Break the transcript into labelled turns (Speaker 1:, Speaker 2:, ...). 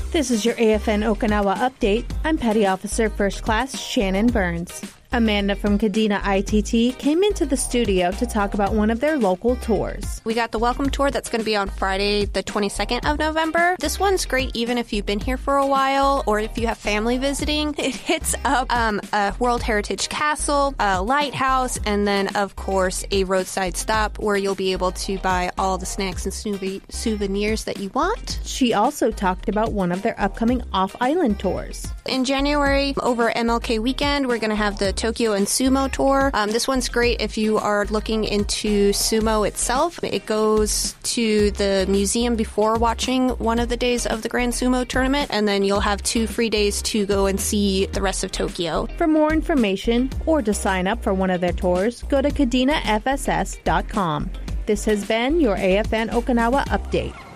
Speaker 1: This is your AFN Okinawa update. I'm Petty Officer First Class Shannon Burns. Amanda from Kadena ITT came into the studio to talk about one of their local tours.
Speaker 2: We got the welcome tour that's going to be on Friday, the 22nd of November. This one's great even if you've been here for a while or if you have family visiting. It hits up a World Heritage Castle, a lighthouse, and then, of course, a roadside stop where you'll be able to buy all the snacks and souvenirs that you want.
Speaker 1: She also talked about one of their upcoming off-island tours.
Speaker 2: In January, over MLK weekend, we're going to have the Tokyo and Sumo tour. This one's great if you are looking into sumo itself. It goes to the museum before watching one of the days of the Grand Sumo tournament, and then you'll have 2 free days to go and see the rest of Tokyo.
Speaker 1: For more information or to sign up for one of their tours, go to kadenafss.com. This has been your AFN Okinawa update.